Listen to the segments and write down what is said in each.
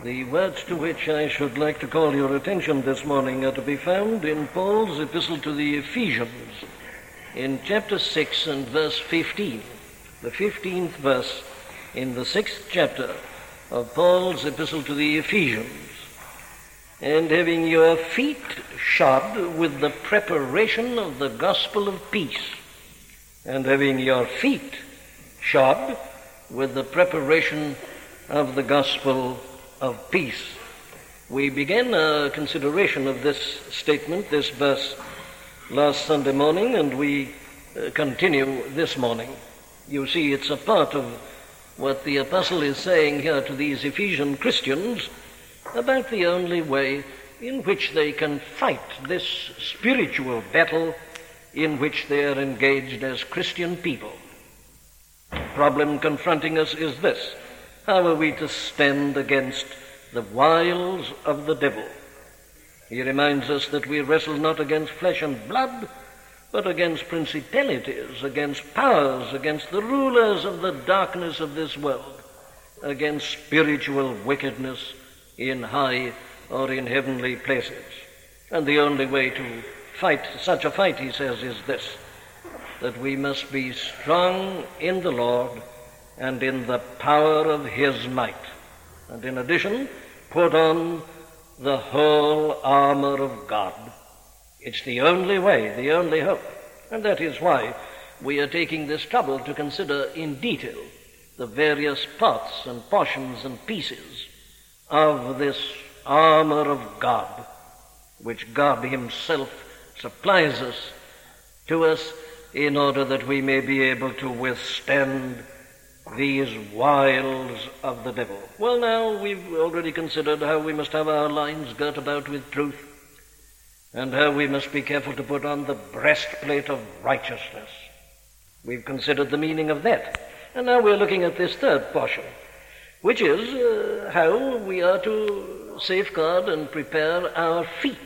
The words to which I should like to call your attention this morning are to be found in Paul's epistle to the Ephesians, in chapter 6 and verse 15, the 15th verse in the 6th chapter of Paul's epistle to the Ephesians. And having your feet shod with the preparation of the gospel of peace, and having your feet shod with the preparation of the gospel of peace. We began our consideration of this statement, this verse, last Sunday morning, and we continue this morning. You see, it's a part of what the apostle is saying here to these Ephesian Christians about the only way in which they can fight this spiritual battle in which they are engaged as Christian people. The problem confronting us is this: how are we to stand against the wiles of the devil? He reminds us that we wrestle not against flesh and blood, but against principalities, against powers, against the rulers of the darkness of this world, against spiritual wickedness in high or in heavenly places. And the only way to fight such a fight, he says, is this: that we must be strong in the Lord and in the power of his might. And in addition, put on the whole armor of God. It's the only way, the only hope. And that is why we are taking this trouble to consider in detail the various parts and portions and pieces of this armor of God, which God himself supplies us to us in order that we may be able to withstand these wiles of the devil. Well, now, we've already considered how we must have our loins girt about with truth, and how we must be careful to put on the breastplate of righteousness. We've considered the meaning of that. And now we're looking at this third portion, which is how we are to safeguard and prepare our feet.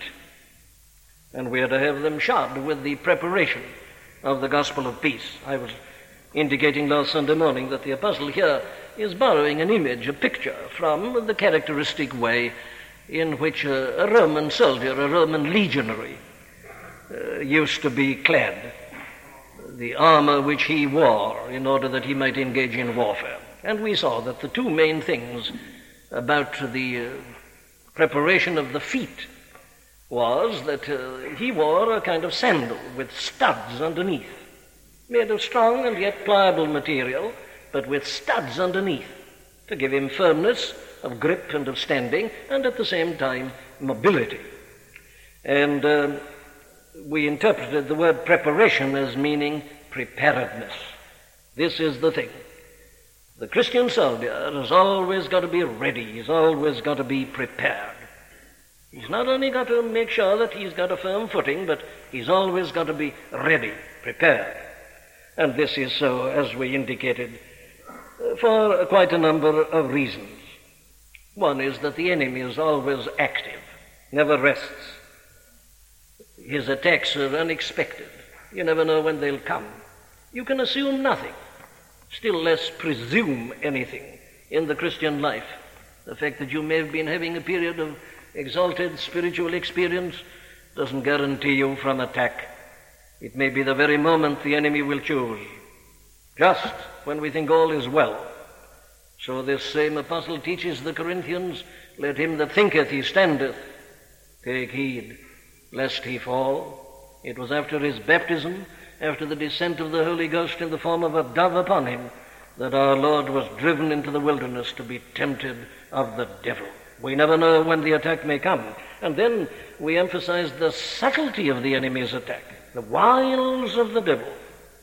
And we are to have them shod with the preparation of the gospel of peace. I was indicating last Sunday morning that the apostle here is borrowing an image, a picture, from the characteristic way in which a Roman soldier, a Roman legionary, used to be clad, the armor which he wore in order that he might engage in warfare. And we saw that the two main things about the preparation of the feet was that he wore a kind of sandal with studs underneath, made of strong and yet pliable material, but with studs underneath, to give him firmness of grip and of standing, and at the same time mobility. And we interpreted the word preparation as meaning preparedness. This is the thing. The Christian soldier has always got to be ready. He's always got to be prepared. He's not only got to make sure that he's got a firm footing, but he's always got to be ready, prepared. And this is so, as we indicated, for quite a number of reasons. One is that the enemy is always active, never rests. His attacks are unexpected. You never know when they'll come. You can assume nothing, still less presume anything in the Christian life. The fact that you may have been having a period of exalted spiritual experience doesn't guarantee you from attack. It may be the very moment the enemy will choose, just when we think all is well. So this same apostle teaches the Corinthians, let him that thinketh he standeth take heed lest he fall. It was after his baptism, after the descent of the Holy Ghost in the form of a dove upon him, that our Lord was driven into the wilderness to be tempted of the devil. We never know when the attack may come. And then we emphasize the subtlety of the enemy's attack, the wiles of the devil,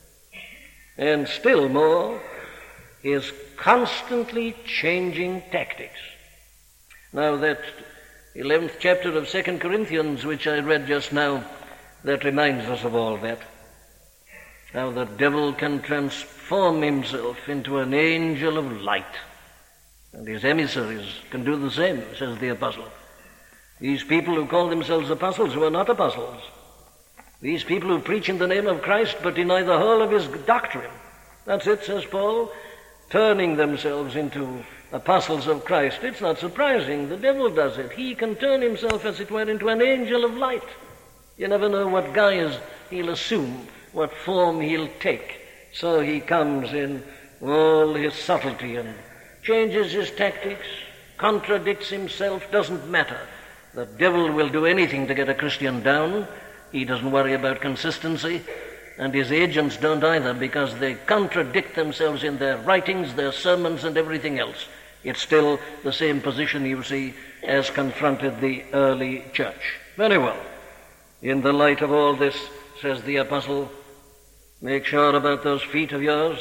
and still more, his constantly changing tactics. Now that 11th chapter of 2 Corinthians, which I read just now, that reminds us of all that. How the devil can transform himself into an angel of light. And his emissaries can do the same, says the apostle. These people who call themselves apostles who are not apostles. These people who preach in the name of Christ but deny the whole of his doctrine. That's it, says Paul, turning themselves into apostles of Christ, it's not surprising. The devil does it. He can turn himself, as it were, into an angel of light. You never know what guise he'll assume, what form he'll take. So he comes in all his subtlety and changes his tactics, contradicts himself, doesn't matter. The devil will do anything to get a Christian down. He doesn't worry about consistency, and his agents don't either, because they contradict themselves in their writings, their sermons, and everything else. It's still the same position, you see, as confronted the early church. Very well. In the light of all this, says the apostle, make sure about those feet of yours.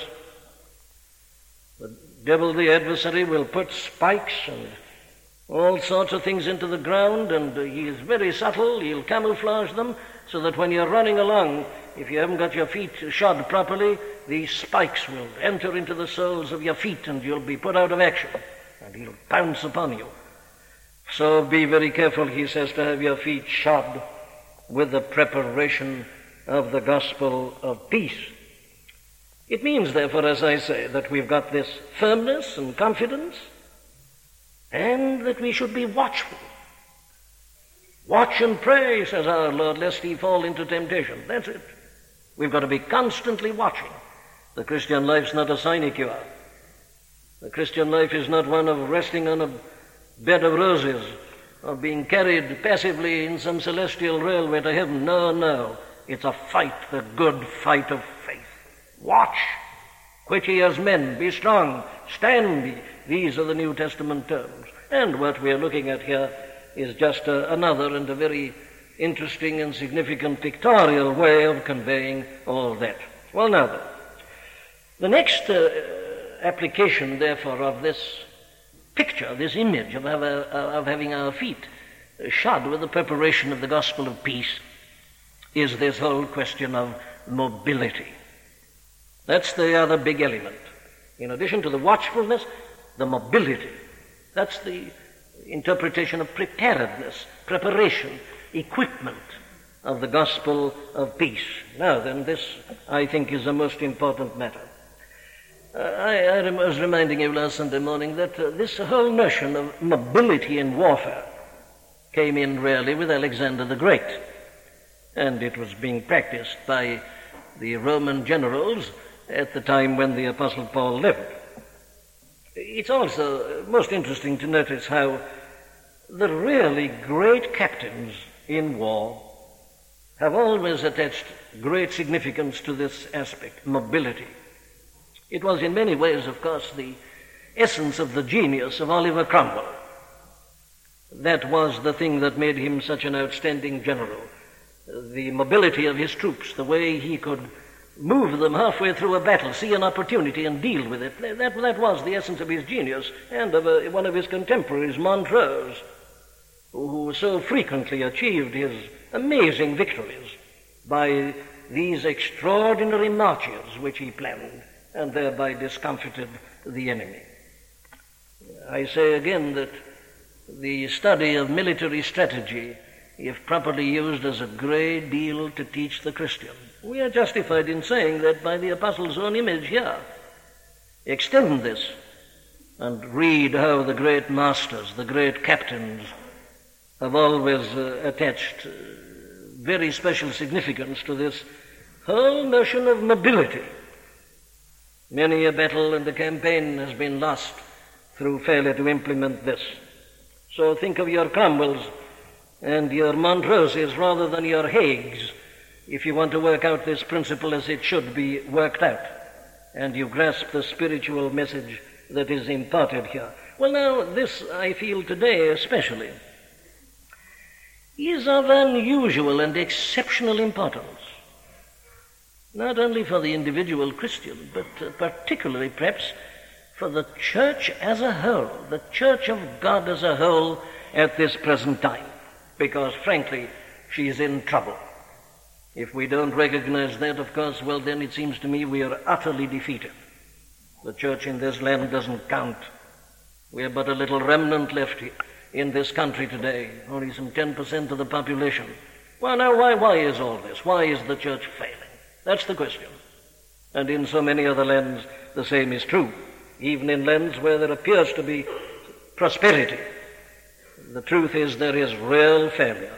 The devil, the adversary, will put spikes and all sorts of things into the ground, and he is very subtle. He'll camouflage them so that when you're running along, if you haven't got your feet shod properly, these spikes will enter into the soles of your feet and you'll be put out of action, and he'll pounce upon you. So be very careful, he says, to have your feet shod with the preparation of the gospel of peace. It means, therefore, as I say, that we've got this firmness and confidence, and that we should be watchful. Watch and pray, says our Lord, lest he fall into temptation. That's it. We've got to be constantly watching. The Christian life's not a sinecure. The Christian life is not one of resting on a bed of roses or being carried passively in some celestial railway to heaven. No, no. It's a fight, the good fight of faith. Watch. Quit ye as men. Be strong. Stand. These are the New Testament terms. And what we're looking at here is just another and a very interesting and significant pictorial way of conveying all that. Well, now then, the next application, therefore, of this picture, this image of having our feet shod with the preparation of the gospel of peace, is this whole question of mobility. That's the other big element. In addition to the watchfulness, the mobility. That's the interpretation of preparedness, preparation, equipment of the gospel of peace. Now then, this, I think, is a most important matter. I was reminding you last Sunday morning that this whole notion of mobility in warfare came in really with Alexander the Great, and it was being practiced by the Roman generals at the time when the Apostle Paul lived. It's also most interesting to notice how the really great captains in war have always attached great significance to this aspect, mobility. It was in many ways, of course, the essence of the genius of Oliver Cromwell. That was the thing that made him such an outstanding general. The mobility of his troops, the way he could move them halfway through a battle, see an opportunity and deal with it. That was the essence of his genius, and of one of his contemporaries, Montrose, who so frequently achieved his amazing victories by these extraordinary marches which he planned, and thereby discomfited the enemy. I say again that the study of military strategy, if properly used, has a great deal to teach the Christian. We are justified in saying that by the Apostle's own image here. Extend this and read how the great masters, the great captains, have always attached very special significance to this whole notion of mobility. Many a battle and a campaign has been lost through failure to implement this. So think of your Cromwells and your Montroses rather than your Hagues if you want to work out this principle as it should be worked out, and you grasp the spiritual message that is imparted here. Well, now, this, I feel today especially, is of unusual and exceptional importance, not only for the individual Christian, but particularly perhaps for the church as a whole, the church of God as a whole at this present time, because, frankly, she is in trouble. If we don't recognize that, of course, well, then it seems to me we are utterly defeated. The church in this land doesn't count. We are but a little remnant left in this country today, only some 10% of the population. Well, now, why is all this? Why is the church failing? That's the question. And in so many other lands, the same is true. even in lands where there appears to be prosperity. The truth is there is real failure.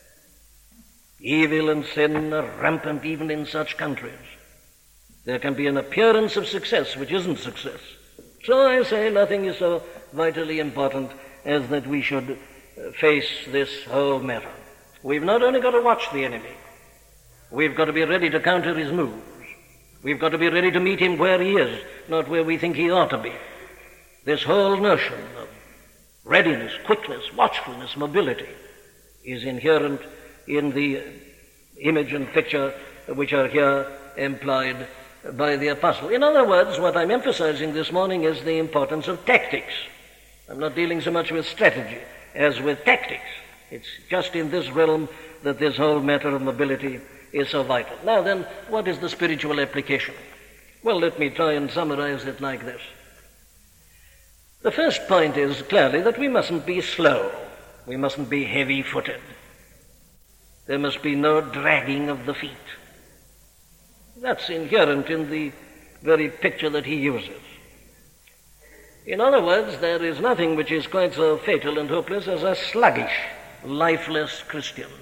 Evil and sin are rampant even in such countries. There can be an appearance of success which isn't success. So I say nothing is so vitally important as that we should face this whole matter. We've not only got to watch the enemy, we've got to be ready to counter his moves. We've got to be ready to meet him where he is, not where we think he ought to be. This whole notion of readiness, quickness, watchfulness, mobility is inherent in the image and picture which are here employed by the apostle. In other words, what I'm emphasizing this morning is the importance of tactics. I'm not dealing so much with strategy as with tactics. It's just in this realm that this whole matter of mobility is so vital. Now then, what is the spiritual application? Well, let me try and summarize it like this. The first point is clearly that we mustn't be slow. We mustn't be heavy-footed. There must be no dragging of the feet. That's inherent in the very picture that he uses. In other words, there is nothing which is quite so fatal and hopeless as a sluggish, lifeless Christian.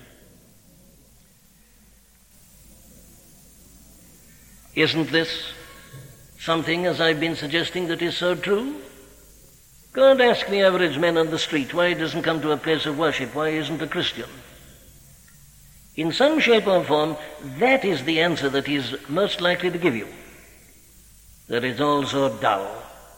Isn't this something, as I've been suggesting, that is so true? Go and ask the average man on the street why he doesn't come to a place of worship, why he isn't a Christian. In some shape or form, that is the answer that he's most likely to give you. That it's all so dull.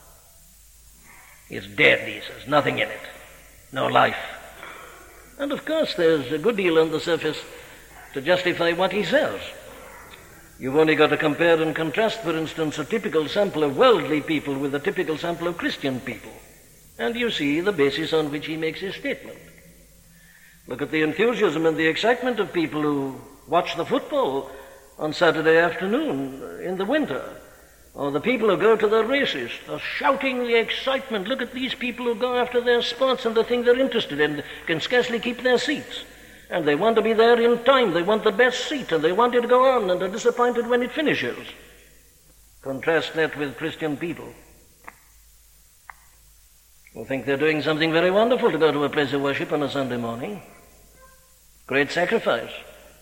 It's dead, he says, nothing in it, no life. And of course there's a good deal on the surface to justify what he says. You've only got to compare and contrast, for instance, a typical sample of worldly people with a typical sample of Christian people, and you see the basis on which he makes his statement. Look at the enthusiasm and the excitement of people who watch the football on Saturday afternoon in the winter, or the people who go to the races, are shouting the excitement. Look at these people who go after their sports and the thing they're interested in, can scarcely keep their seats. And they want to be there in time. They want the best seat, and they want it to go on, and are disappointed when it finishes. Contrast that with Christian people, who think they're doing something very wonderful to go to a place of worship on a Sunday morning. Great sacrifice.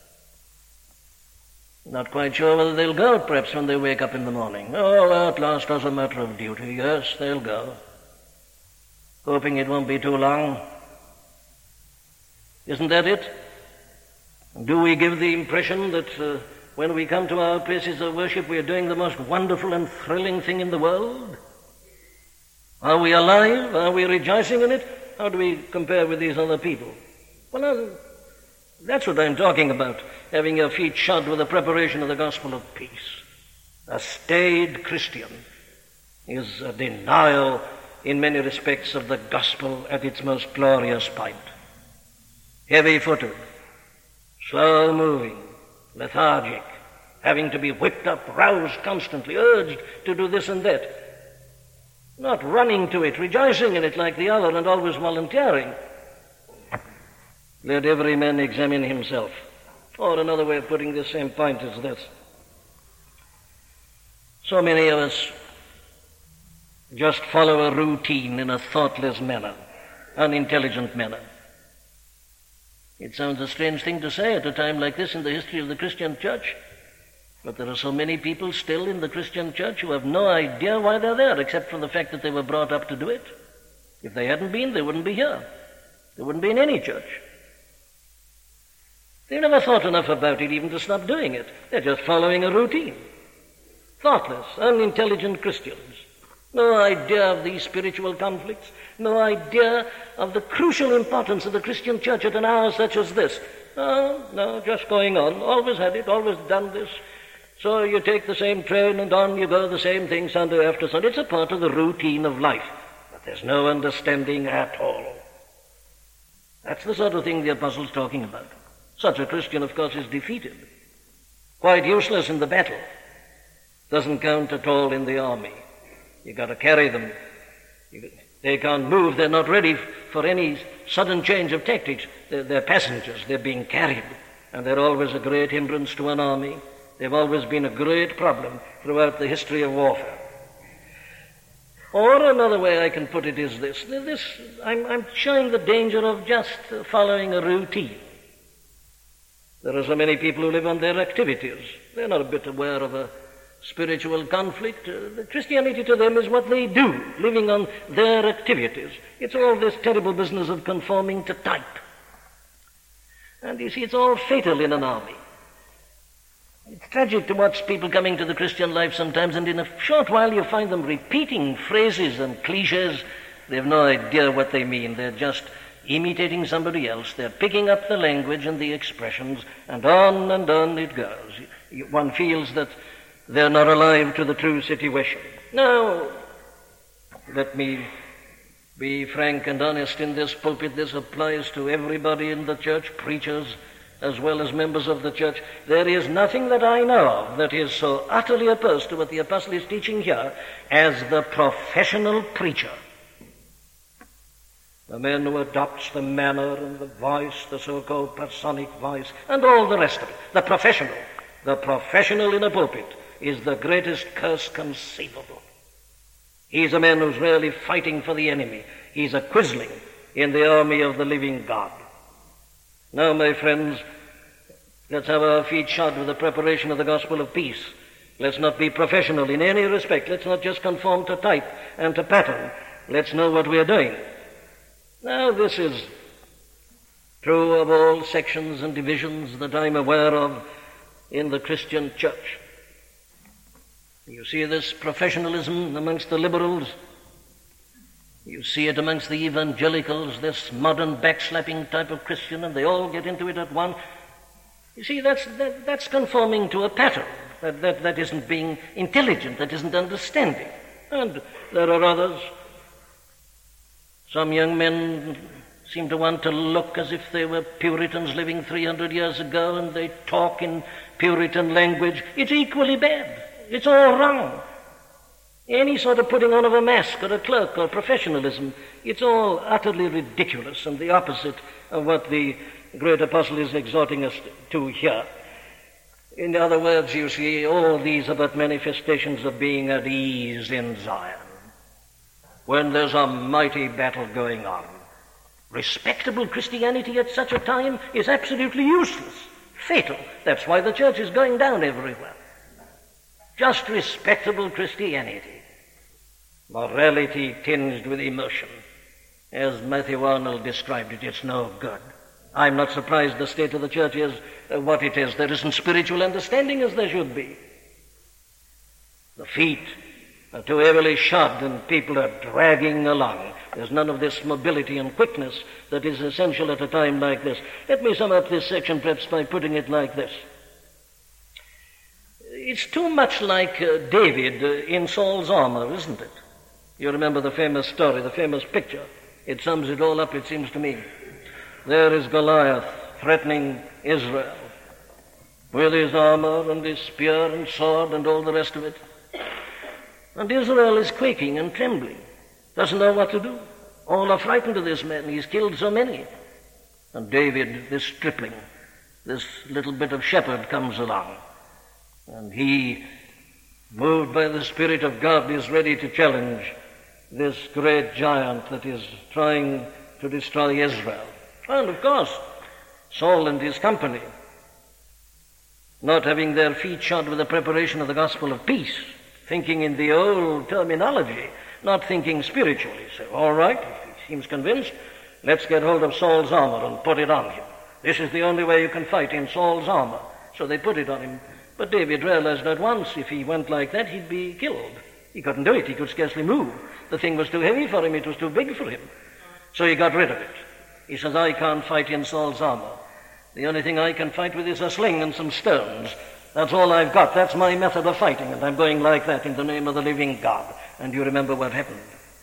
Not quite sure whether they'll go, perhaps, when they wake up in the morning. Oh, at last, as a matter of duty, yes, they'll go. Hoping it won't be too long. Isn't that it? Do we give the impression that when we come to our places of worship, we are doing the most wonderful and thrilling thing in the world? Are we alive? Are we rejoicing in it? How do we compare with these other people? Well, that's what I'm talking about, having your feet shod with the preparation of the gospel of peace. A staid Christian is a denial in many respects of the gospel at its most glorious point. Heavy-footed, slow-moving, lethargic, having to be whipped up, roused constantly, urged to do this and that. Not running to it, rejoicing in it like the other, and always volunteering. Let every man examine himself. Or another way of putting this same point is this. So many of us just follow a routine in a thoughtless manner, unintelligent manner. It sounds a strange thing to say at a time like this in the history of the Christian church, but there are so many people still in the Christian church who have no idea why they're there, except for the fact that they were brought up to do it. If they hadn't been, they wouldn't be here. They wouldn't be in any church. They've never thought enough about it even to stop doing it. They're just following a routine. Thoughtless, unintelligent Christians. No idea of these spiritual conflicts. No idea of the crucial importance of the Christian church at an hour such as this. No, just going on. Always had it, always done this. So you take the same train and on you go, the same thing Sunday after Sunday. It's a part of the routine of life. But there's no understanding at all. That's the sort of thing the apostle's talking about. Such a Christian, of course, is defeated. Quite useless in the battle. Doesn't count at all in the army. You've got to carry them. They can't move. They're not ready for any sudden change of tactics. They're passengers. They're being carried. And they're always a great hindrance to an army. They've always been a great problem throughout the history of warfare. Or another way I can put it is this. I'm showing the danger of just following a routine. There are so many people who live on their activities. They're not a bit aware of a spiritual conflict. Christianity to them is what they do, living on their activities. It's all this terrible business of conforming to type. And you see, it's all fatal in an army. It's tragic to watch people coming to the Christian life sometimes, and in a short while you find them repeating phrases and cliches. They have no idea what they mean. They're just imitating somebody else. They're picking up the language and the expressions, and on it goes. One feels that they're not alive to the true situation. Now, let me be frank and honest in this pulpit. This applies to everybody in the church, preachers as well as members of the church. There is nothing that I know of that is so utterly opposed to what the apostle is teaching here as the professional preacher. The man who adopts the manner and the voice, the so-called personic voice, and all the rest of it. The professional in a pulpit is the greatest curse conceivable. He's a man who's really fighting for the enemy. He's a quisling in the army of the living God. Now, my friends, let's have our feet shod with the preparation of the gospel of peace. Let's not be professional in any respect. Let's not just conform to type and to pattern. Let's know what we are doing. Now, this is true of all sections and divisions that I'm aware of in the Christian church. You see this professionalism amongst the liberals. You see it amongst the evangelicals, this modern backslapping type of Christian, and they all get into it at once. You see, that's conforming to a pattern. That isn't being intelligent, that isn't understanding. And there are others. Some young men seem to want to look as if they were Puritans living 300 years ago, and they talk in Puritan language. It's equally bad. It's all wrong. Any sort of putting on of a mask or a cloak or professionalism, it's all utterly ridiculous and the opposite of what the great apostle is exhorting us to here. In other words, you see, all these are but manifestations of being at ease in Zion, when there's a mighty battle going on. Respectable Christianity at such a time is absolutely useless, fatal. That's why the church is going down everywhere. Just respectable Christianity. Morality tinged with emotion. As Matthew Arnold described it, it's no good. I'm not surprised the state of the church is what it is. There isn't spiritual understanding as there should be. The feet are too heavily shod and people are dragging along. There's none of this mobility and quickness that is essential at a time like this. Let me sum up this section perhaps by putting it like this. It's too much like David in Saul's armor, isn't it? You remember the famous story, the famous picture. It sums it all up, it seems to me. There is Goliath threatening Israel with his armor and his spear and sword and all the rest of it. And Israel is quaking and trembling, doesn't know what to do. All are frightened of this man. He's killed so many. And David, this stripling, this little bit of shepherd comes along. And he, moved by the Spirit of God, is ready to challenge this great giant that is trying to destroy Israel. And of course, Saul and his company, not having their feet shod with the preparation of the gospel of peace, thinking in the old terminology, not thinking spiritually, say, all right, he seems convinced, let's get hold of Saul's armor and put it on him. This is the only way you can fight, in Saul's armor. So they put it on him. But David realized at once if he went like that, he'd be killed. He couldn't do it. He could scarcely move. The thing was too heavy for him. It was too big for him. So he got rid of it. He says, I can't fight in Saul's armor. The only thing I can fight with is a sling and some stones. That's all I've got. That's my method of fighting. And I'm going like that in the name of the living God. And you remember what happened.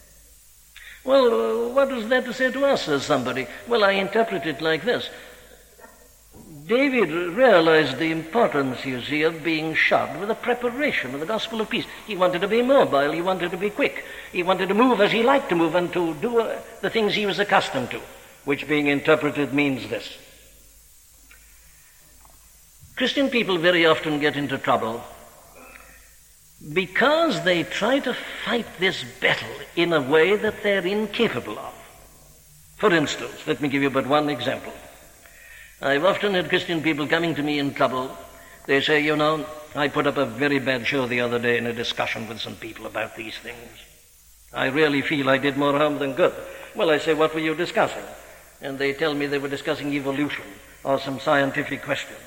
Well, what is that to say to us, says somebody? Well, I interpret it like this. David realized the importance, you see, of being shod with the preparation of the gospel of peace. He wanted to be mobile. He wanted to be quick. He wanted to move as he liked to move and to do the things he was accustomed to, which being interpreted means this. Christian people very often get into trouble because they try to fight this battle in a way that they're incapable of. For instance, let me give you but one example. I've often had Christian people coming to me in trouble. They say, you know, I put up a very bad show the other day in a discussion with some people about these things. I really feel I did more harm than good. Well, I say, what were you discussing? And they tell me they were discussing evolution or some scientific question.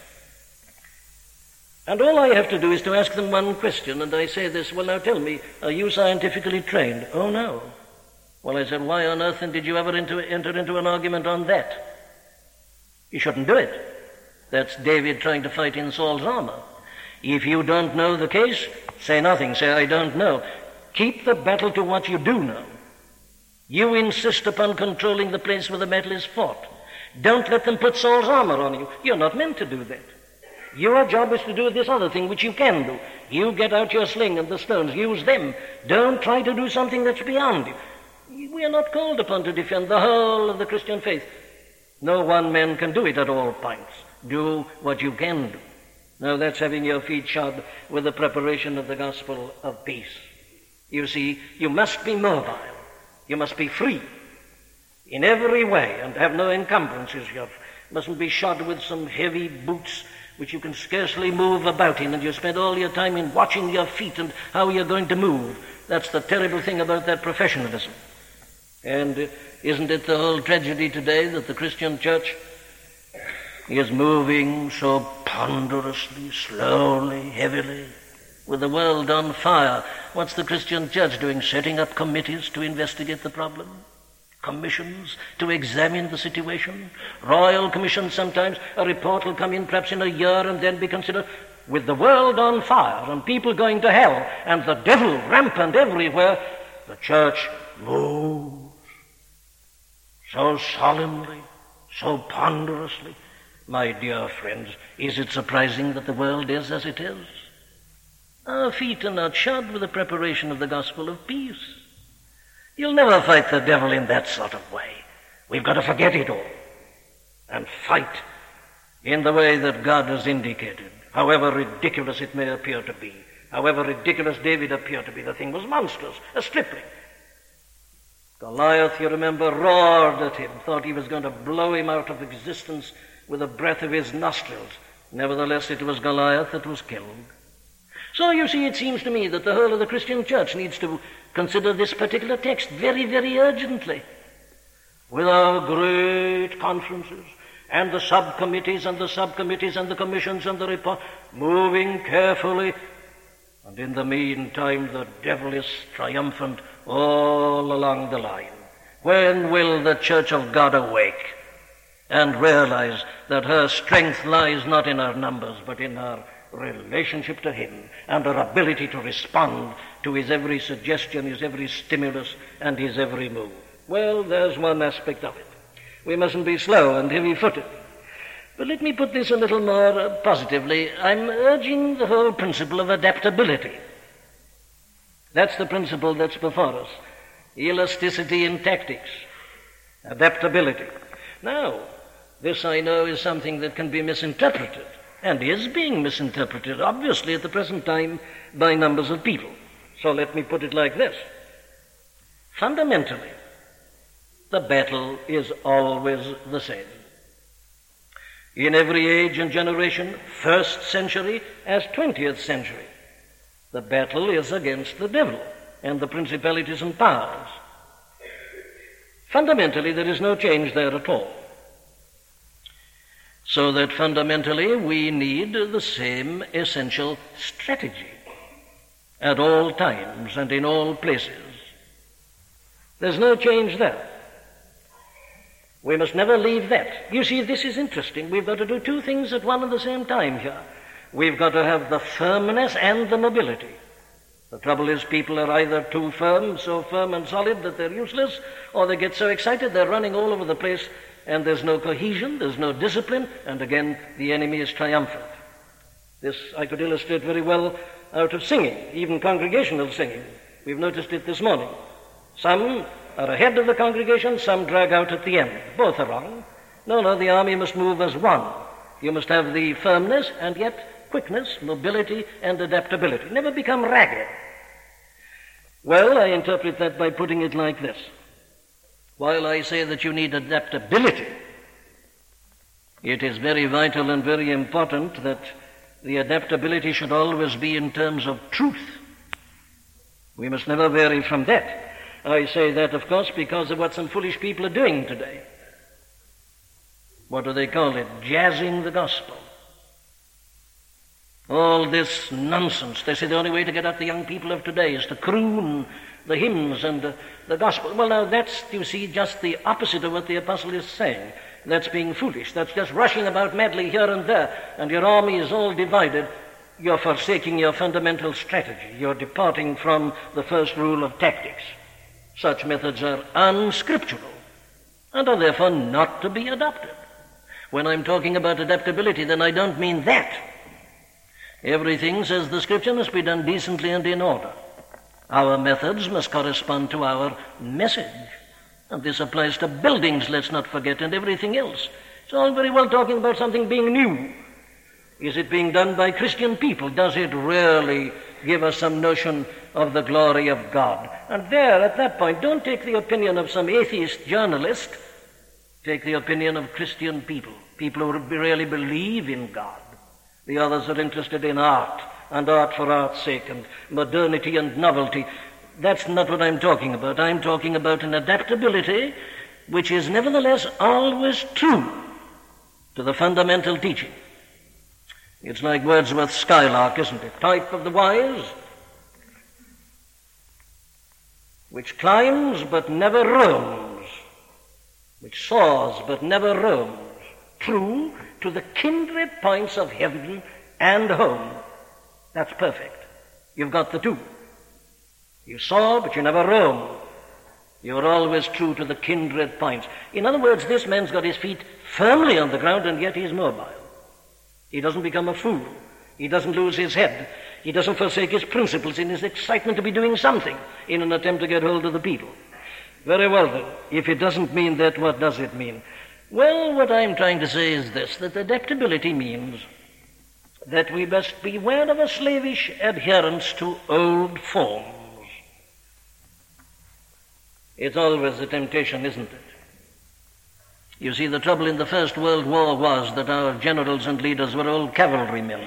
And all I have to do is to ask them one question, and I say this, well, now tell me, are you scientifically trained? Oh, no. Well, I said, why on earth then did you ever enter into an argument on that? You shouldn't do it. That's David trying to fight in Saul's armor. If you don't know the case, say nothing. Say, I don't know. Keep the battle to what you do know. You insist upon controlling the place where the battle is fought. Don't let them put Saul's armor on you. You're not meant to do that. Your job is to do this other thing, which you can do. You get out your sling and the stones. Use them. Don't try to do something that's beyond you. We are not called upon to defend the whole of the Christian faith. No one man can do it at all points. Do what you can do. Now that's having your feet shod with the preparation of the gospel of peace. You see, you must be mobile. You must be free in every way and have no encumbrances. You mustn't be shod with some heavy boots which you can scarcely move about in, and you spend all your time in watching your feet and how you're going to move. That's the terrible thing about that professionalism. And isn't it the whole tragedy today that the Christian church is moving so ponderously, slowly, heavily, with the world on fire? What's the Christian church doing? Setting up committees to investigate the problem? Commissions to examine the situation? Royal commissions sometimes. A report will come in perhaps in a year and then be considered. With the world on fire and people going to hell and the devil rampant everywhere, the church moves so solemnly, so ponderously. My dear friends, is it surprising that the world is as it is? Our feet are not shod with the preparation of the gospel of peace. You'll never fight the devil in that sort of way. We've got to forget it all and fight in the way that God has indicated, however ridiculous it may appear to be, however ridiculous David appeared to be. The thing was monstrous, a stripling. Goliath, you remember, roared at him, thought he was going to blow him out of existence with the breath of his nostrils. Nevertheless, it was Goliath that was killed. So you see, it seems to me that the whole of the Christian church needs to consider this particular text very, very urgently. With our great conferences and the subcommittees and the subcommittees and the commissions and the report, moving carefully. And in the meantime, the devil is triumphant all along the line. When will the church of God awake and realize that her strength lies not in her numbers, but in her relationship to him and her ability to respond to his every suggestion, his every stimulus, and his every move? Well, there's one aspect of it. We mustn't be slow and heavy-footed. But let me put this a little more positively. I'm urging the whole principle of adaptability. That's the principle that's before us. Elasticity in tactics. Adaptability. Now, this I know is something that can be misinterpreted, and is being misinterpreted, obviously, at the present time by numbers of people. So let me put it like this. Fundamentally, the battle is always the same. In every age and generation, 1st century as 20th century, the battle is against the devil and the principalities and powers. Fundamentally, there is no change there at all. So that fundamentally we need the same essential strategy at all times and in all places. There's no change there. We must never leave that. You see, this is interesting. We've got to do two things at one and the same time here. We've got to have the firmness and the mobility. The trouble is people are either too firm, so firm and solid that they're useless, or they get so excited they're running all over the place and there's no cohesion, there's no discipline, and again the enemy is triumphant. This I could illustrate very well out of singing, even congregational singing. We've noticed it this morning. Some are ahead of the congregation, some drag out at the end. Both are wrong. No, the army must move as one. You must have the firmness and yet quickness, mobility, and adaptability. Never become ragged. Well, I interpret that by putting it like this. While I say that you need adaptability, it is very vital and very important that the adaptability should always be in terms of truth. We must never vary from that. I say that, of course, because of what some foolish people are doing today. What do they call it? Jazzing the gospel. All this nonsense. They say the only way to get at the young people of today is to croon the hymns and the gospel. Well, now that's, you see, just the opposite of what the apostle is saying. That's being foolish. That's just rushing about madly here and there, and your army is all divided. You're forsaking your fundamental strategy. You're departing from the first rule of tactics. Such methods are unscriptural and are therefore not to be adopted. When I'm talking about adaptability, then I don't mean that. Everything, says the Scripture, must be done decently and in order. Our methods must correspond to our message. And this applies to buildings, let's not forget, and everything else. It's all very well talking about something being new. Is it being done by Christian people? Does it really give us some notion of the glory of God? And there, at that point, don't take the opinion of some atheist journalist. Take the opinion of Christian people, people who really believe in God. The others are interested in art, and art for art's sake, and modernity and novelty. That's not what I'm talking about. I'm talking about an adaptability which is nevertheless always true to the fundamental teaching. It's like Wordsworth's Skylark, isn't it? Type of the wise, which climbs but never roams, which soars but never roams, true to the kindred points of heaven and home. That's perfect. You've got the two. You soar, but you never roam. You're always true to the kindred points. In other words, this man's got his feet firmly on the ground, and yet he's mobile. He doesn't become a fool. He doesn't lose his head. He doesn't forsake his principles in his excitement to be doing something in an attempt to get hold of the people. Very well, then. If it doesn't mean that, what does it mean? Well, what I'm trying to say is this, that adaptability means that we must beware of a slavish adherence to old forms. It's always a temptation, isn't it? You see, the trouble in the First World War was that our generals and leaders were old cavalrymen.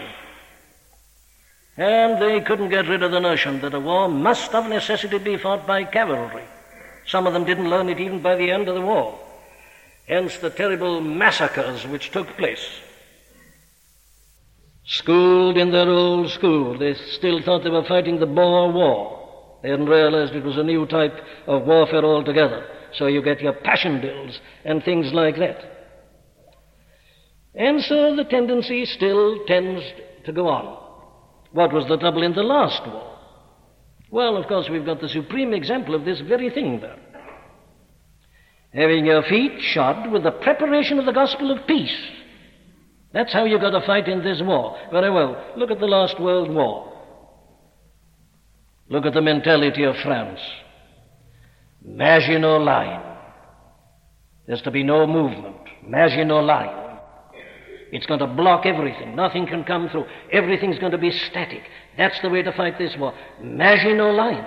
And they couldn't get rid of the notion that a war must of necessity be fought by cavalry. Some of them didn't learn it even by the end of the war. Hence the terrible massacres which took place. Schooled in their old school, they still thought they were fighting the Boer War. They hadn't realized it was a new type of warfare altogether. So you get your Passchendaels and things like that. And so the tendency still tends to go on. What was the trouble in the last war? Well, of course, we've got the supreme example of this very thing there. Having your feet shod with the preparation of the gospel of peace. That's how you got to fight in this war. Very well, look at the last World War. Look at the mentality of France. Maginot Line. There's to be no movement. Maginot Line. It's going to block everything. Nothing can come through. Everything's going to be static. That's the way to fight this war. Maginot Line.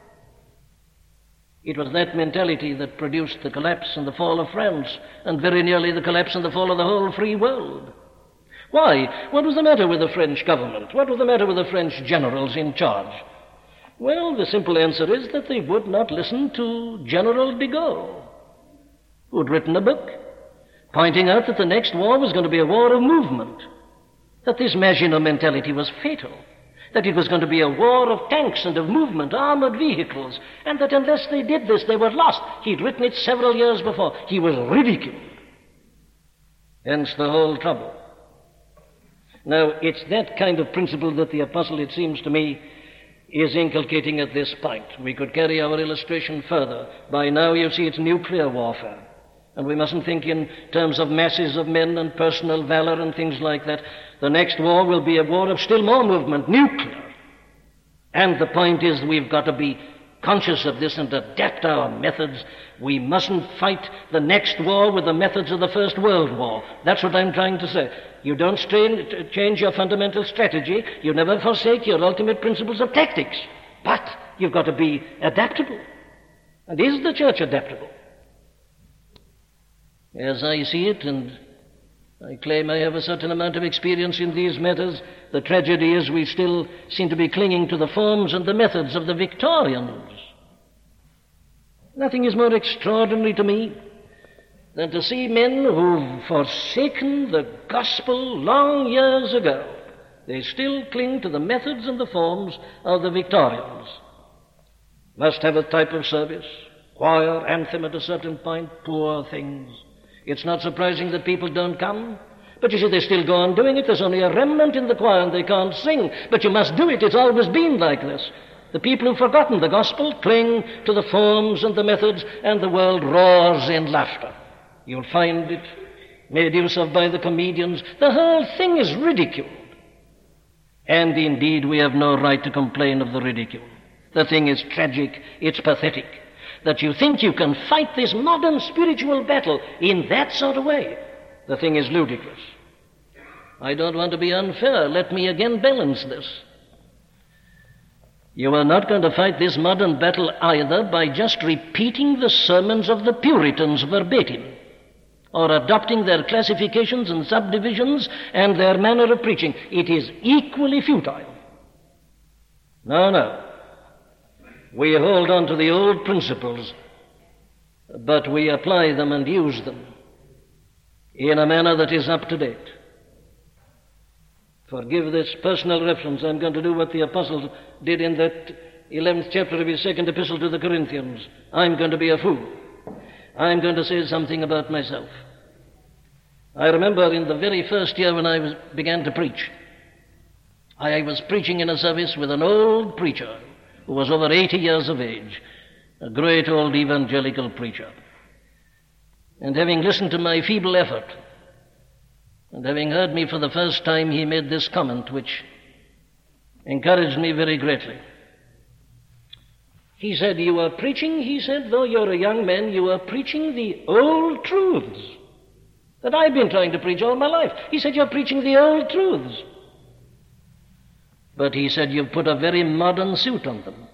It was that mentality that produced the collapse and the fall of France, and very nearly the collapse and the fall of the whole free world. Why? What was the matter with the French government? What was the matter with the French generals in charge? Well, the simple answer is that they would not listen to General de Gaulle, who'd written a book pointing out that the next war was going to be a war of movement, that this Maginot mentality was fatal, that it was going to be a war of tanks and of movement, armored vehicles, and that unless they did this, they were lost. He'd written it several years before. He was ridiculed. Hence the whole trouble. Now, it's that kind of principle that the apostle, it seems to me, is inculcating at this point. We could carry our illustration further. By now, you see, it's nuclear warfare. And we mustn't think in terms of masses of men and personal valor and things like that. The next war will be a war of still more movement, nuclear. And the point is we've got to be conscious of this and adapt our methods. We mustn't fight the next war with the methods of the First World War. That's what I'm trying to say. You don't change your fundamental strategy. You never forsake your ultimate principles of tactics. But you've got to be adaptable. And is the church adaptable? As I see it, and I claim I have a certain amount of experience in these matters, the tragedy is we still seem to be clinging to the forms and the methods of the Victorians. Nothing is more extraordinary to me than to see men who've forsaken the gospel long years ago. They still cling to the methods and the forms of the Victorians. Must have a type of service, choir, anthem at a certain point, poor things. It's not surprising that people don't come. But you see, they still go on doing it. There's only a remnant in the choir and they can't sing. But you must do it. It's always been like this. The people who've forgotten the gospel cling to the forms and the methods, and the world roars in laughter. You'll find it made use of by the comedians. The whole thing is ridiculed. And indeed, we have no right to complain of the ridicule. The thing is tragic. It's pathetic. That you think you can fight this modern spiritual battle in that sort of way. The thing is ludicrous. I don't want to be unfair. Let me again balance this. You are not going to fight this modern battle either by just repeating the sermons of the Puritans verbatim, or adopting their classifications and subdivisions and their manner of preaching. It is equally futile. No. We hold on to the old principles, but we apply them and use them in a manner that is up to date. Forgive this personal reference. I'm going to do what the apostle did in that 11th chapter of his second epistle to the Corinthians. I'm going to be a fool. I'm going to say something about myself. I remember in the very first year when I began to preach, I was preaching in a service with an old preacher who was over 80 years of age, a great old evangelical preacher. And having listened to my feeble effort, and having heard me for the first time, he made this comment which encouraged me very greatly. He said, "You are preaching," he said, "though you're a young man, you are preaching the old truths that I've been trying to preach all my life." He said, "You're preaching the old truths." But he said, "You've put a very modern suit on them."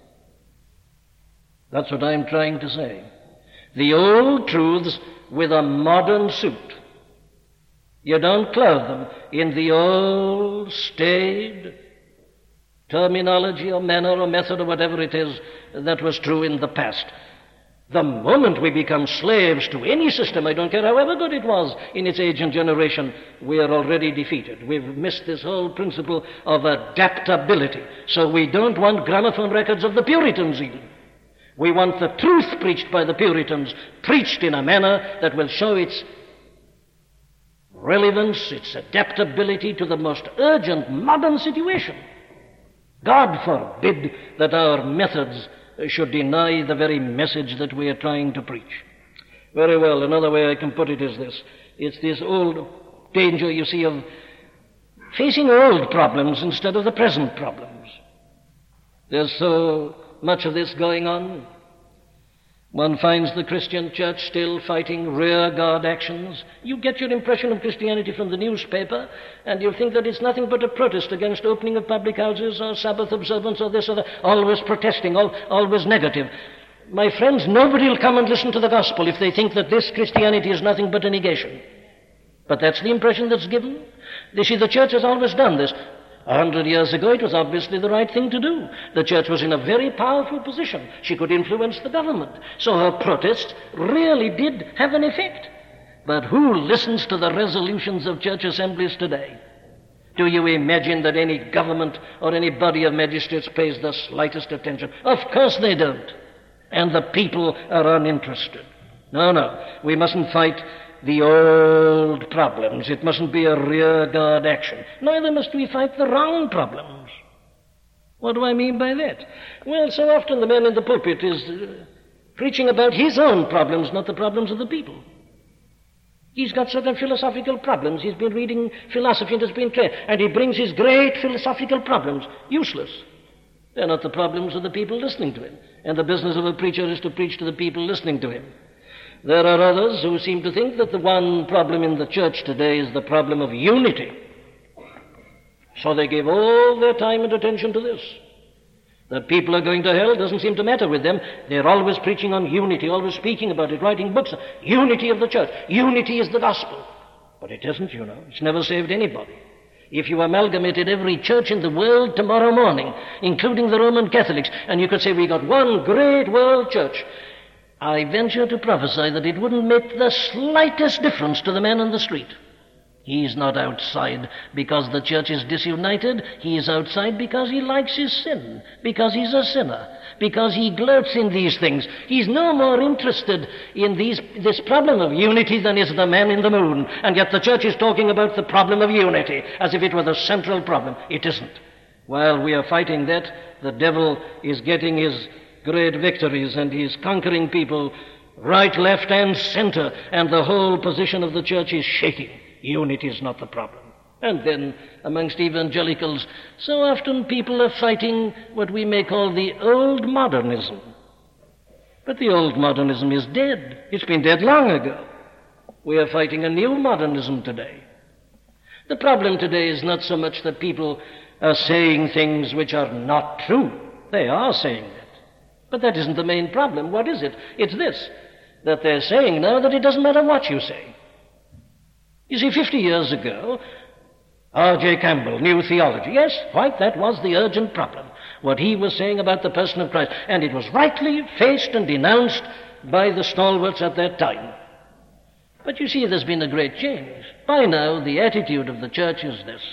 That's what I'm trying to say. The old truths with a modern suit. You don't clothe them in the old, staid terminology or manner or method or whatever it is that was true in the past. The moment we become slaves to any system, I don't care however good it was in its age and generation, we are already defeated. We've missed this whole principle of adaptability. So we don't want gramophone records of the Puritans even. We want the truth preached by the Puritans, preached in a manner that will show its relevance, its adaptability to the most urgent modern situation. God forbid that our methods should deny the very message that we are trying to preach. Very well, another way I can put it is this. It's this old danger, you see, of facing old problems instead of the present problems. There's so much of this going on. One finds the Christian church still fighting rearguard actions. You get your impression of Christianity from the newspaper, and you'll think that it's nothing but a protest against opening of public houses or Sabbath observance or this or that, always protesting, always negative. My friends, nobody will come and listen to the gospel if they think that this Christianity is nothing but a negation. But that's the impression that's given. You see, the church has always done this. 100 years ago, it was obviously the right thing to do. The church was in a very powerful position. She could influence the government. So her protests really did have an effect. But who listens to the resolutions of church assemblies today? Do you imagine that any government or any body of magistrates pays the slightest attention? Of course they don't. And the people are uninterested. No. We mustn't fight the old problems. It mustn't be a rearguard action. Neither must we fight the wrong problems. What do I mean by that? Well, so often the man in the pulpit is preaching about his own problems, not the problems of the people. He's got certain philosophical problems. He's been reading philosophy and has been trained, and he brings his great philosophical problems. Useless. They're not the problems of the people listening to him. And the business of a preacher is to preach to the people listening to him. There are others who seem to think that the one problem in the church today is the problem of unity. So they give all their time and attention to this. That people are going to hell doesn't seem to matter with them. They're always preaching on unity, always speaking about it, writing books. Unity of the church. Unity is the gospel. But it isn't, you know. It's never saved anybody. If you amalgamated every church in the world tomorrow morning, including the Roman Catholics, and you could say we got one great world church, I venture to prophesy that it wouldn't make the slightest difference to the man on the street. He's not outside because the church is disunited. He is outside because he likes his sin, because he's a sinner, because he gloats in these things. He's no more interested in this problem of unity than is the man in the moon. And yet the church is talking about the problem of unity as if it were the central problem. It isn't. While we are fighting that, the devil is getting his great victories and he's conquering people right, left, and center, and the whole position of the church is shaking. Unity is not the problem. And then, amongst evangelicals, so often people are fighting what we may call the old modernism. But the old modernism is dead. It's been dead long ago. We are fighting a new modernism today. The problem today is not so much that people are saying things which are not true. They are saying that. But that isn't the main problem. What is it? It's this, that they're saying now that it doesn't matter what you say. You see, 50 years ago, R.J. Campbell, New Theology. Yes, quite, that was the urgent problem, what he was saying about the person of Christ. And it was rightly faced and denounced by the stalwarts at that time. But you see, there's been a great change. By now, the attitude of the church is this.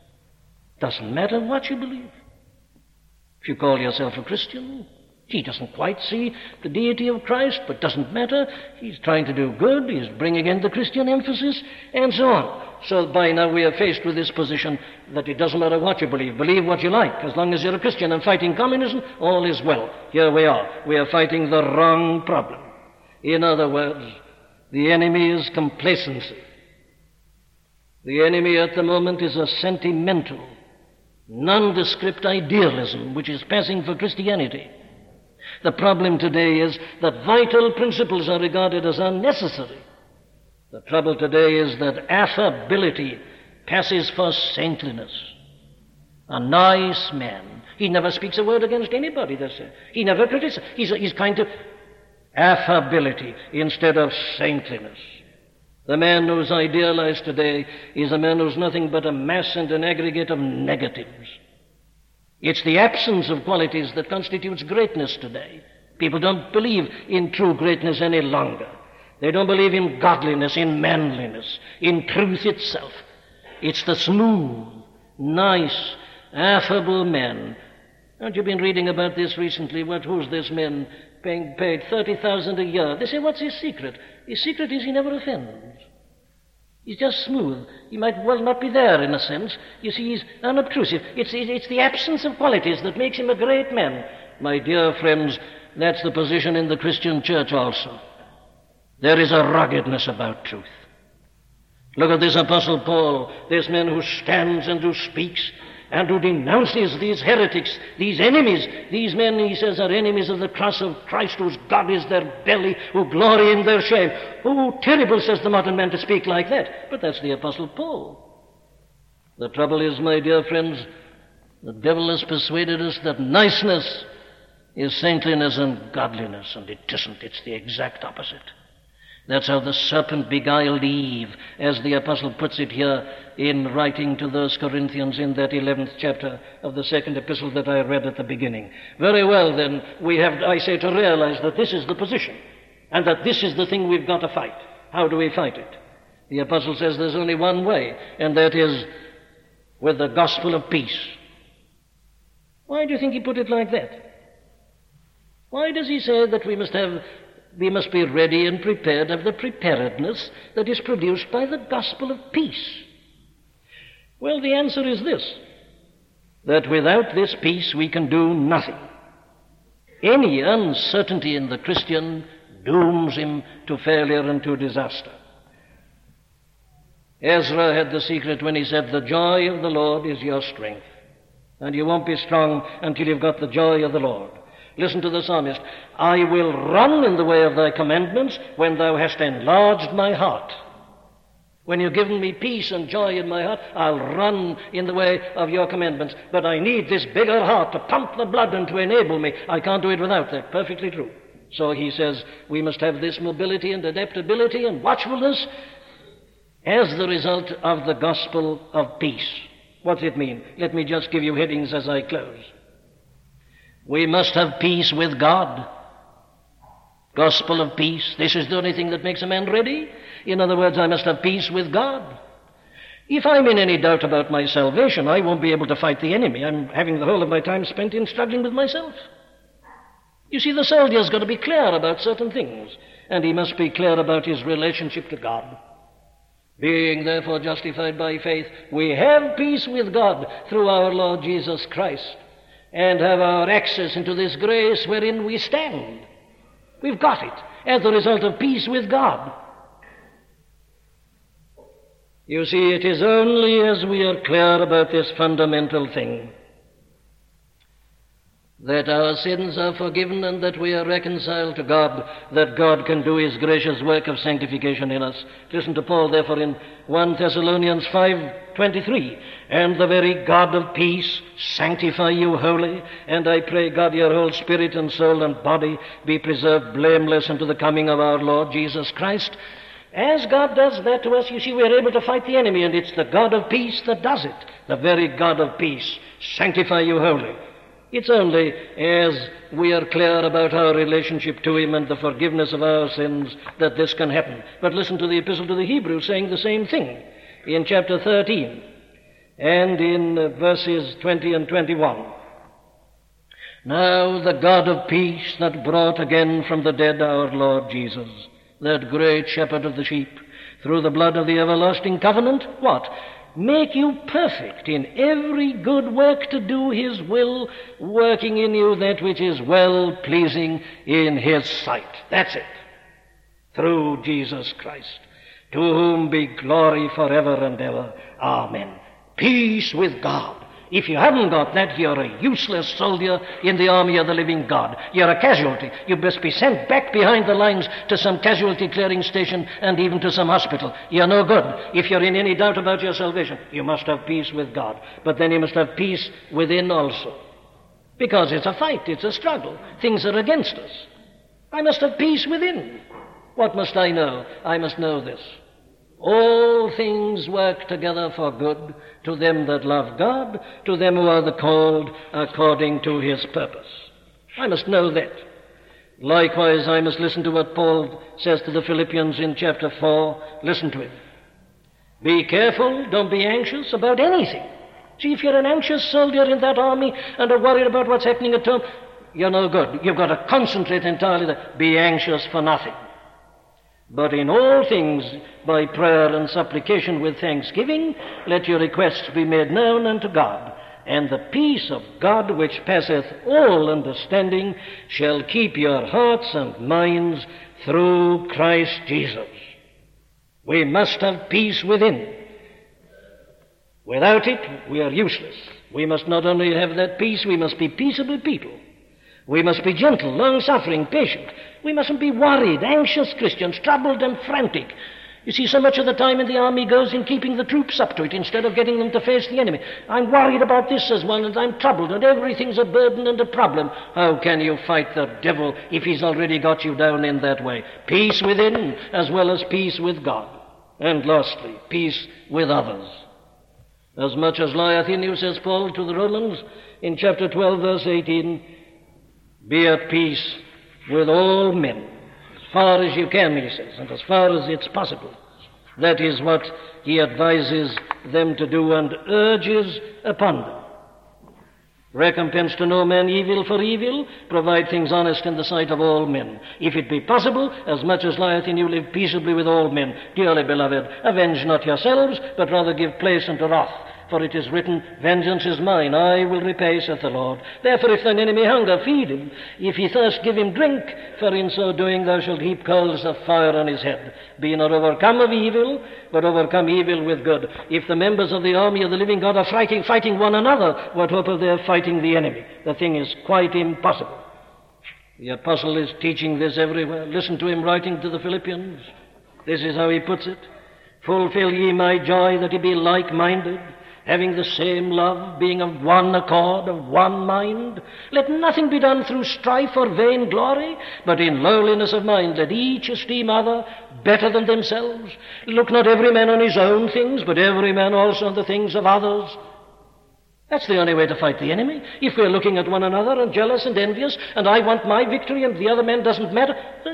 Doesn't matter what you believe. If you call yourself a Christian, he doesn't quite see the deity of Christ, but doesn't matter. He's trying to do good. He's bringing in the Christian emphasis, and so on. So by now we are faced with this position that it doesn't matter what you believe. Believe what you like. As long as you're a Christian and fighting communism, all is well. Here we are. We are fighting the wrong problem. In other words, the enemy is complacency. The enemy at the moment is a sentimental, nondescript idealism which is passing for Christianity. The problem today is that vital principles are regarded as unnecessary. The trouble today is that affability passes for saintliness. A nice man. He never speaks a word against anybody, they say. He never criticizes. He's kind of affability instead of saintliness. The man who's idealized today is a man who's nothing but a mass and an aggregate of negatives. It's the absence of qualities that constitutes greatness today. People don't believe in true greatness any longer. They don't believe in godliness, in manliness, in truth itself. It's the smooth, nice, affable man. Haven't you been reading about this recently? Who's this man being paid $30,000 a year? They say, what's his secret? His secret is he never offends. He's just smooth. He might well not be there in a sense. You see, he's unobtrusive. It's the absence of qualities that makes him a great man. My dear friends, that's the position in the Christian church also. There is a ruggedness about truth. Look at this Apostle Paul, this man who stands and who speaks and who denounces these heretics, these enemies. These men, he says, are enemies of the cross of Christ, whose God is their belly, who glory in their shame. Oh, terrible, says the modern man, to speak like that. But that's the Apostle Paul. The trouble is, my dear friends, the devil has persuaded us that niceness is saintliness and godliness, and it isn't. It's the exact opposite. That's how the serpent beguiled Eve, as the apostle puts it here in writing to those Corinthians in that 11th chapter of the second epistle that I read at the beginning. Very well, then, we have, I say, to realize that this is the position, and that this is the thing we've got to fight. How do we fight it? The apostle says there's only one way, and that is with the gospel of peace. Why do you think he put it like that? Why does he say that we must be ready and prepared, have the preparedness that is produced by the gospel of peace? Well, the answer is this, that without this peace we can do nothing. Any uncertainty in the Christian dooms him to failure and to disaster. Ezra had the secret when he said, "The joy of the Lord is your strength." And you won't be strong until you've got the joy of the Lord. Listen to the psalmist. I will run in the way of thy commandments when thou hast enlarged my heart. When you've given me peace and joy in my heart, I'll run in the way of your commandments. But I need this bigger heart to pump the blood and to enable me. I can't do it without that. Perfectly true. So he says we must have this mobility and adaptability and watchfulness as the result of the gospel of peace. What's it mean? Let me just give you headings as I close. We must have peace with God. Gospel of peace. This is the only thing that makes a man ready. In other words, I must have peace with God. If I'm in any doubt about my salvation, I won't be able to fight the enemy. I'm having the whole of my time spent in struggling with myself. You see, the soldier's got to be clear about certain things, and he must be clear about his relationship to God. Being therefore justified by faith, we have peace with God through our Lord Jesus Christ, and have our access into this grace wherein we stand. We've got it as the result of peace with God. You see, it is only as we are clear about this fundamental thing, that our sins are forgiven and that we are reconciled to God, that God can do his gracious work of sanctification in us. Listen to Paul, therefore, in 1 Thessalonians 5:23. And the very God of peace sanctify you wholly, and I pray God your whole spirit and soul and body be preserved blameless unto the coming of our Lord Jesus Christ. As God does that to us, you see, we're able to fight the enemy, and it's the God of peace that does it. The very God of peace sanctify you wholly. It's only as we are clear about our relationship to him and the forgiveness of our sins that this can happen. But listen to the Epistle to the Hebrews saying the same thing in chapter 13 and in verses 20 and 21. Now the God of peace that brought again from the dead our Lord Jesus, that great shepherd of the sheep, through the blood of the everlasting covenant, what? Make you perfect in every good work to do his will, working in you that which is well-pleasing in his sight. That's it. Through Jesus Christ, to whom be glory forever and ever. Amen. Peace with God. If you haven't got that, you're a useless soldier in the army of the living God. You're a casualty. You must be sent back behind the lines to some casualty clearing station and even to some hospital. You're no good. If you're in any doubt about your salvation, you must have peace with God. But then you must have peace within also. Because it's a fight, it's a struggle. Things are against us. I must have peace within. What must I know? I must know this. All things work together for good to them that love God, to them who are the called according to his purpose. I must know that. Likewise, I must listen to what Paul says to the Philippians in chapter 4. Listen to it. Be careful, don't be anxious about anything. See, if you're an anxious soldier in that army and are worried about what's happening at home, you're no good. You've got to concentrate entirely there. Be anxious for nothing. But in all things, by prayer and supplication with thanksgiving, let your requests be made known unto God. And the peace of God, which passeth all understanding, shall keep your hearts and minds through Christ Jesus. We must have peace within. Without it, we are useless. We must not only have that peace, we must be peaceable people. We must be gentle, long-suffering, patient. We mustn't be worried, anxious Christians, troubled and frantic. You see, so much of the time in the army goes in keeping the troops up to it instead of getting them to face the enemy. I'm worried about this as well, and I'm troubled, and everything's a burden and a problem. How can you fight the devil if he's already got you down in that way? Peace within as well as peace with God. And lastly, peace with others. As much as lieth in you, says Paul to the Romans in chapter 12, verse 18, be at peace with all men, as far as you can, he says, and as far as it's possible. That is what he advises them to do and urges upon them. Recompense to no man evil for evil, provide things honest in the sight of all men. If it be possible, as much as lieth in you, live peaceably with all men. Dearly beloved, avenge not yourselves, but rather give place unto wrath. For it is written, Vengeance is mine, I will repay, saith the Lord. Therefore if thine enemy hunger, feed him. If he thirst, give him drink. For in so doing thou shalt heap coals of fire on his head. Be not overcome of evil, but overcome evil with good. If the members of the army of the living God are fighting one another, what hope of their fighting the enemy? The thing is quite impossible. The apostle is teaching this everywhere. Listen to him writing to the Philippians. This is how he puts it. Fulfill ye my joy, that ye be like-minded, having the same love, being of one accord, of one mind. Let nothing be done through strife or vain glory, but in lowliness of mind let each esteem other better than themselves. Look not every man on his own things, but every man also on the things of others. That's the only way to fight the enemy. If we're looking at one another and jealous and envious, and I want my victory and the other man doesn't matter,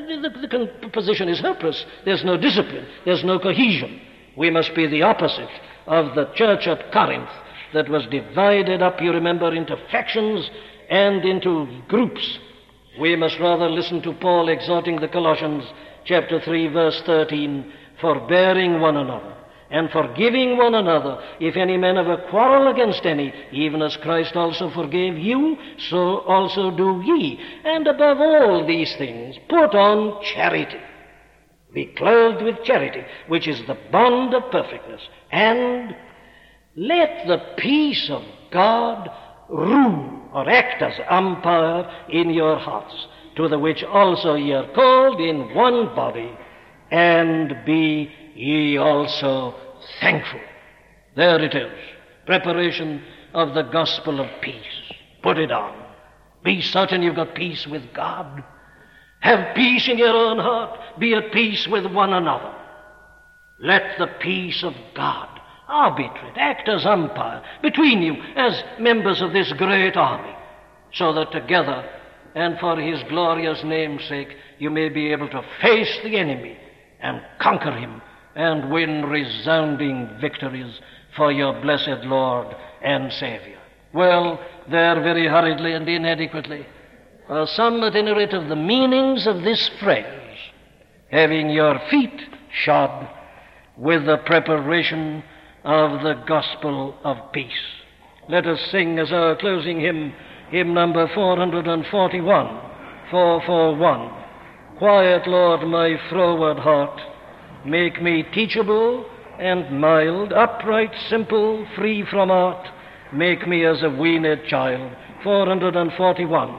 the position is hopeless. There's no discipline. There's no cohesion. We must be the opposite of the church at Corinth that was divided up, you remember, into factions and into groups. We must rather listen to Paul exhorting the Colossians, chapter 3, verse 13, forbearing one another and forgiving one another, if any man have a quarrel against any, even as Christ also forgave you, so also do ye. And above all these things, put on charity. Be clothed with charity, which is the bond of perfectness. And let the peace of God rule or act as umpire in your hearts, to the which also ye are called in one body, and be ye also thankful. There it is. Preparation of the gospel of peace. Put it on. Be certain you've got peace with God. Have peace in your own heart. Be at peace with one another. Let the peace of God arbitrate, act as umpire between you as members of this great army, so that together and for his glorious name's sake you may be able to face the enemy and conquer him and win resounding victories for your blessed Lord and Savior. Well, there very hurriedly and inadequately are some at any rate of the meanings of this phrase, having your feet shod with the preparation of the gospel of peace. Let us sing as our closing hymn, hymn number 441, 441. Quiet, Lord, my froward heart. Make me teachable and mild, upright, simple, free from art. Make me as a weaned child. 441.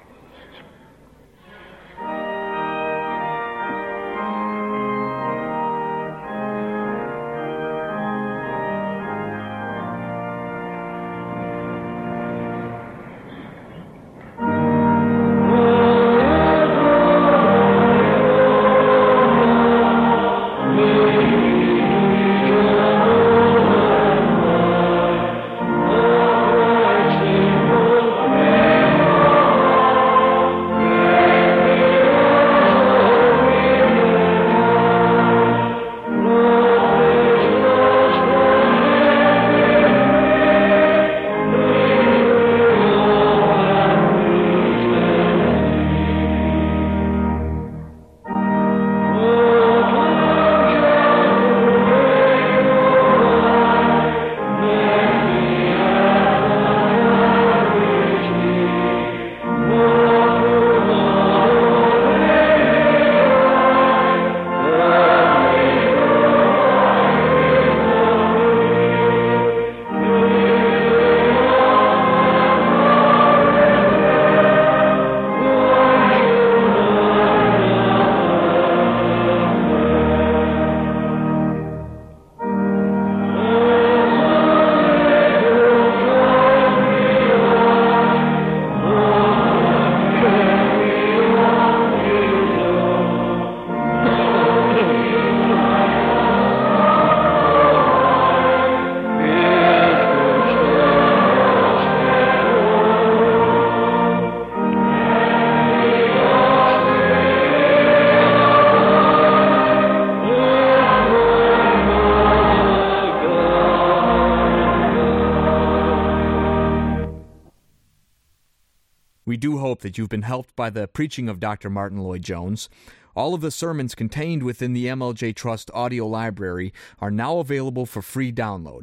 We do hope that you've been helped by the preaching of Dr. Martyn Lloyd-Jones. All of the sermons contained within the MLJ Trust audio library are now available for free download.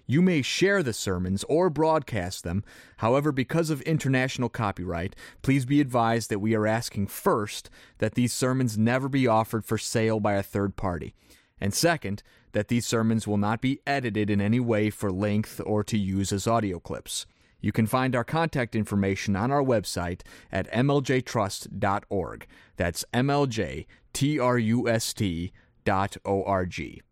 You may share the sermons or broadcast them. However, because of international copyright, please be advised that we are asking first that these sermons never be offered for sale by a third party. And second, that these sermons will not be edited in any way for length or to use as audio clips. You can find our contact information on our website at mljtrust.org. That's mljtrust.org.